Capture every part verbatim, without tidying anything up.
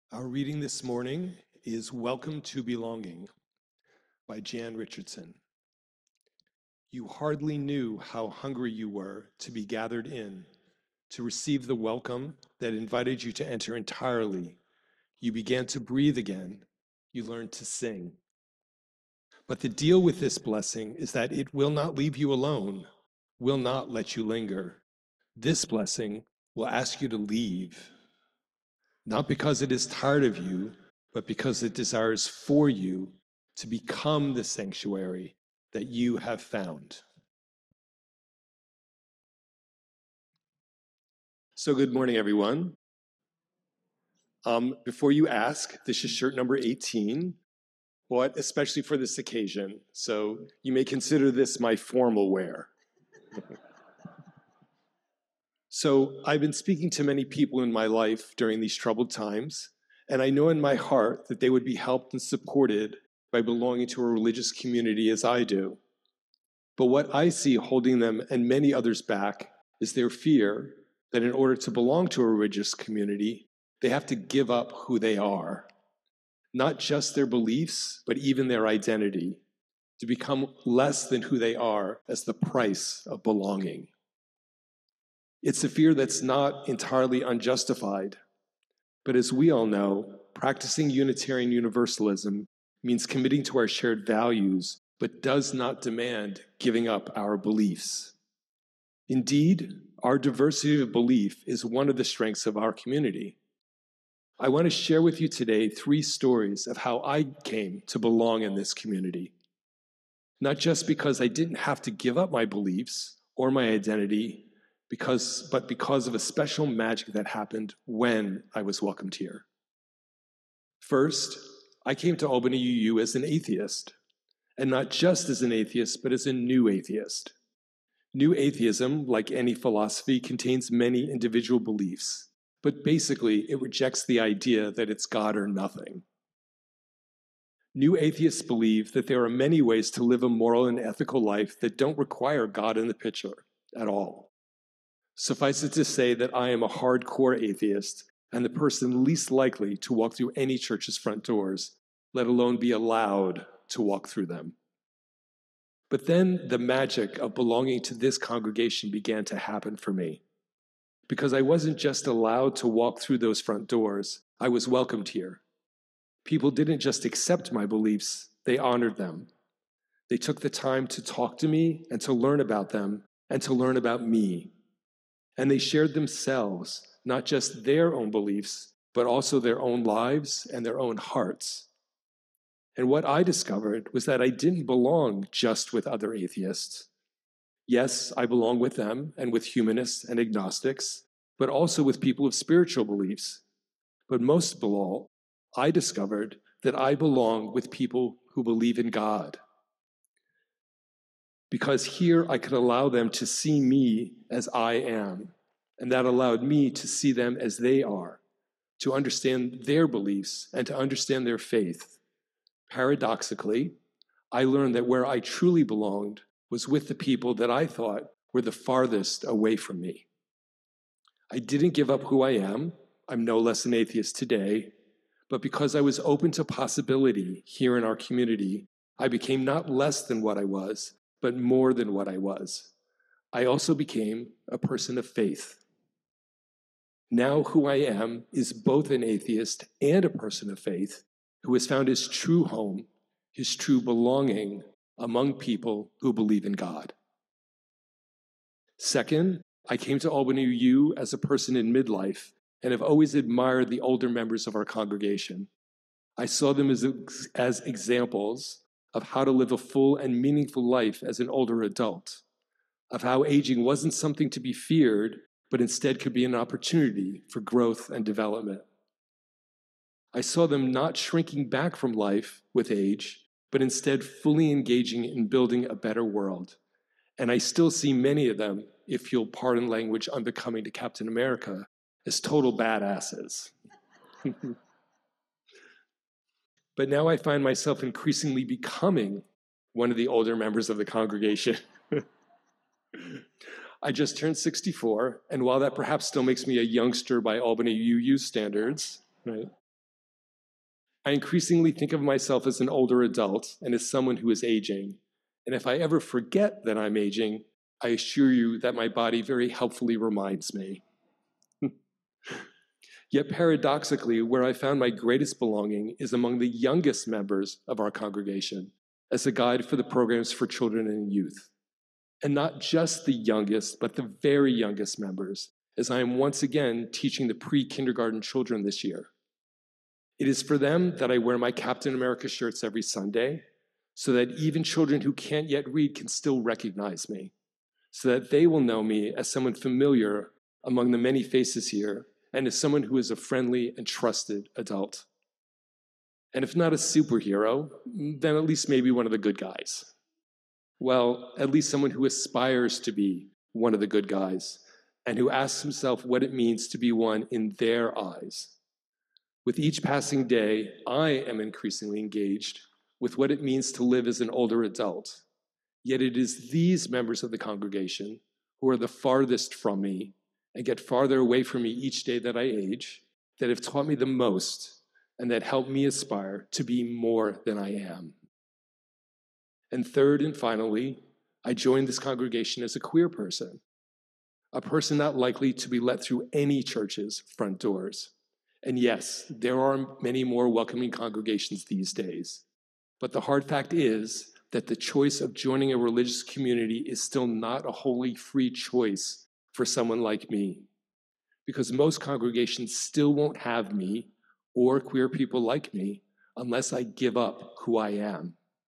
Our reading this morning is Welcome to Belonging by Jan Richardson. You hardly knew how hungry you were to be gathered in, to receive the welcome that invited you to enter entirely. You began to breathe again. You learned to sing. But the deal with this blessing is that it will not leave you alone, will not let you linger. This blessing will ask you to leave, not because it is tired of you, but because it desires for you to become the sanctuary that you have found. So, good morning, everyone. Um, before you ask, this is shirt number eighteen, but especially for this occasion. So, you may consider this my formal wear. So, I've been speaking to many people in my life during these troubled times, and I know in my heart that they would be helped and supported by belonging to a religious community as I do. But what I see holding them and many others back is their fear that in order to belong to a religious community, they have to give up who they are, not just their beliefs, but even their identity, to become less than who they are as the price of belonging. It's a fear that's not entirely unjustified, but as we all know, practicing Unitarian Universalism means committing to our shared values, but does not demand giving up our beliefs. Indeed, our diversity of belief is one of the strengths of our community. I want to share with you today three stories of how I came to belong in this community. Not just because I didn't have to give up my beliefs or my identity, because, but because of a special magic that happened when I was welcomed here. First, I came to Albany U U as an atheist, and not just as an atheist, but as a new atheist. New atheism, like any philosophy, contains many individual beliefs, but basically it rejects the idea that it's God or nothing. New atheists believe that there are many ways to live a moral and ethical life that don't require God in the picture at all. Suffice it to say that I am a hardcore atheist and the person least likely to walk through any church's front doors, let alone be allowed to walk through them. But then the magic of belonging to this congregation began to happen for me. Because I wasn't just allowed to walk through those front doors, I was welcomed here. People didn't just accept my beliefs, they honored them. They took the time to talk to me and to learn about them and to learn about me. And they shared themselves, not just their own beliefs, but also their own lives and their own hearts. And what I discovered was that I didn't belong just with other atheists. Yes, I belong with them and with humanists and agnostics, but also with people of spiritual beliefs. But most of all, I discovered that I belong with people who believe in God. Because here I could allow them to see me as I am, and that allowed me to see them as they are, to understand their beliefs and to understand their faith. Paradoxically, I learned that where I truly belonged was with the people that I thought were the farthest away from me. I didn't give up who I am. I'm no less an atheist today, but because I was open to possibility here in our community, I became not less than what I was, but more than what I was. I also became a person of faith. Now who I am is both an atheist and a person of faith who has found his true home, his true belonging among people who believe in God. Second, I came to Albany U U as a person in midlife and have always admired the older members of our congregation. I saw them as, as examples of how to live a full and meaningful life as an older adult, of how aging wasn't something to be feared, but instead could be an opportunity for growth and development. I saw them not shrinking back from life with age, but instead fully engaging in building a better world. And I still see many of them, if you'll pardon language unbecoming to Captain America, as total badasses. But now I find myself increasingly becoming one of the older members of the congregation. I just turned sixty-four, and while that perhaps still makes me a youngster by Albany U U standards, right, I increasingly think of myself as an older adult and as someone who is aging. And if I ever forget that I'm aging, I assure you that my body very helpfully reminds me. Yet paradoxically, where I found my greatest belonging is among the youngest members of our congregation as a guide for the programs for children and youth. And not just the youngest, but the very youngest members, as I am once again teaching the pre-kindergarten children this year. It is for them that I wear my Captain America shirts every Sunday, so that even children who can't yet read can still recognize me, so that they will know me as someone familiar among the many faces here, and as someone who is a friendly and trusted adult. And if not a superhero, then at least maybe one of the good guys. Well, at least someone who aspires to be one of the good guys, and who asks himself what it means to be one in their eyes. With each passing day, I am increasingly engaged with what it means to live as an older adult. Yet it is these members of the congregation who are the farthest from me and get farther away from me each day that I age, that have taught me the most and that help me aspire to be more than I am. And third and finally, I joined this congregation as a queer person, a person not likely to be let through any church's front doors. And yes, there are many more welcoming congregations these days. But the hard fact is that the choice of joining a religious community is still not a wholly free choice for someone like me, because most congregations still won't have me or queer people like me unless I give up who I am.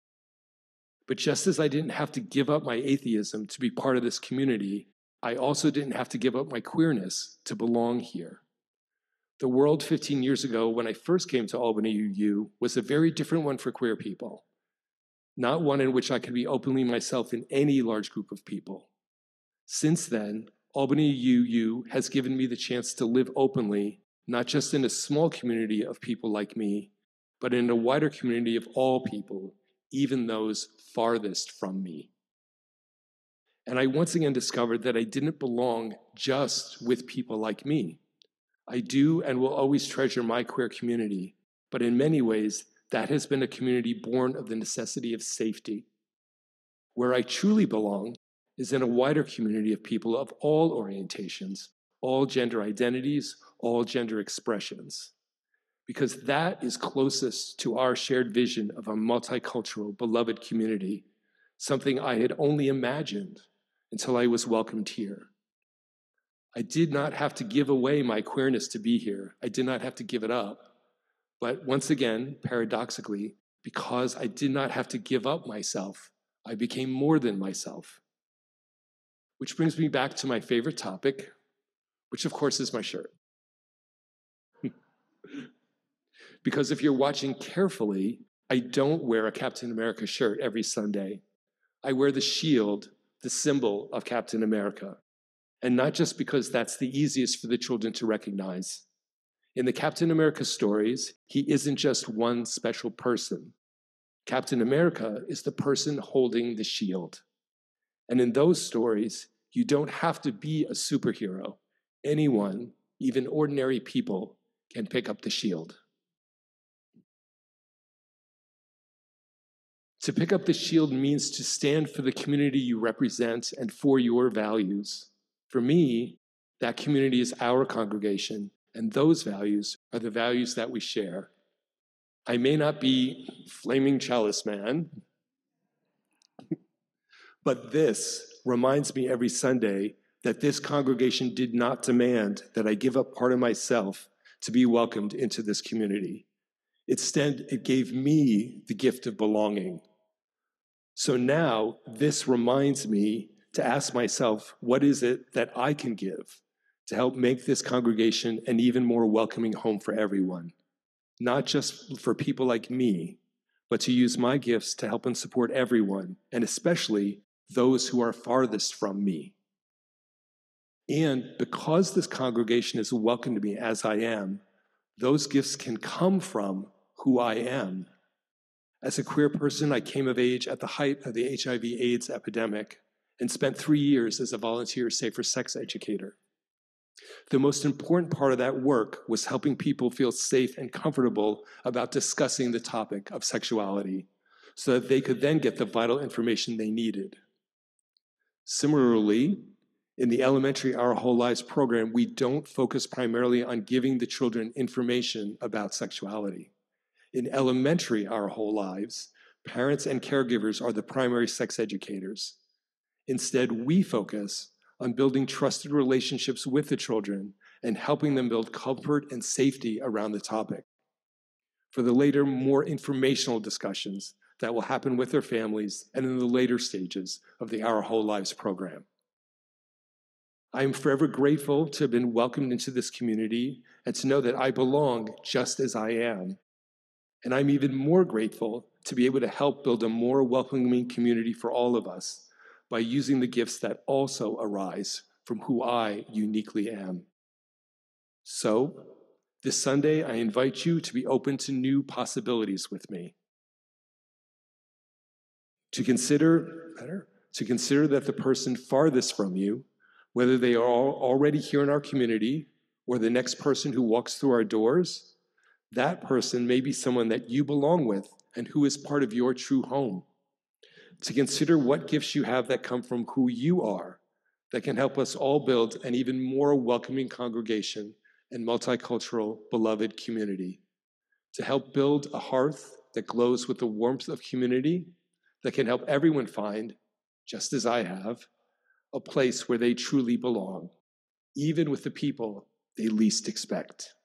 But just as I didn't have to give up my atheism to be part of this community, I also didn't have to give up my queerness to belong here. The world fifteen years ago, when I first came to Albany U U, was a very different one for queer people, not one in which I could be openly myself in any large group of people. Since then, Albany U U has given me the chance to live openly, not just in a small community of people like me, but in a wider community of all people, even those farthest from me. And I once again discovered that I didn't belong just with people like me. I do and will always treasure my queer community, but in many ways, that has been a community born of the necessity of safety. Where I truly belong is in a wider community of people of all orientations, all gender identities, all gender expressions, because that is closest to our shared vision of a multicultural, beloved community, something I had only imagined until I was welcomed here. I did not have to give away my queerness to be here. I did not have to give it up. But once again, paradoxically, because I did not have to give up myself, I became more than myself. Which brings me back to my favorite topic, which of course is my shirt. Because if you're watching carefully, I don't wear a Captain America shirt every Sunday. I wear the shield, the symbol of Captain America. And not just because that's the easiest for the children to recognize. In the Captain America stories, he isn't just one special person. Captain America is the person holding the shield. And in those stories, you don't have to be a superhero. Anyone, even ordinary people, can pick up the shield. To pick up the shield means to stand for the community you represent and for your values. For me, that community is our congregation, and those values are the values that we share. I may not be flaming chalice man, but this reminds me every Sunday that this congregation did not demand that I give up part of myself to be welcomed into this community. Instead, it gave me the gift of belonging. So now this reminds me to ask myself, what is it that I can give to help make this congregation an even more welcoming home for everyone? Not just for people like me, but to use my gifts to help and support everyone, and especially those who are farthest from me. And because this congregation has welcomed me as I am, those gifts can come from who I am. As a queer person, I came of age at the height of the H I V AIDS epidemic and spent three years as a volunteer safer sex educator. The most important part of that work was helping people feel safe and comfortable about discussing the topic of sexuality so that they could then get the vital information they needed. Similarly, in the elementary Our Whole Lives program, we don't focus primarily on giving the children information about sexuality. In elementary Our Whole Lives, parents and caregivers are the primary sex educators. Instead, we focus on building trusted relationships with the children and helping them build comfort and safety around the topic. For the later, more informational discussions that will happen with their families and in the later stages of the Our Whole Lives program. I am forever grateful to have been welcomed into this community and to know that I belong just as I am. And I'm even more grateful to be able to help build a more welcoming community for all of us by using the gifts that also arise from who I uniquely am. So, this Sunday, I invite you to be open to new possibilities with me. To consider, better, to consider that the person farthest from you, whether they are already here in our community or the next person who walks through our doors, that person may be someone that you belong with and who is part of your true home. To consider what gifts you have that come from who you are, that can help us all build an even more welcoming congregation and multicultural, beloved community. To help build a hearth that glows with the warmth of community, that can help everyone find, just as I have, a place where they truly belong, even with the people they least expect.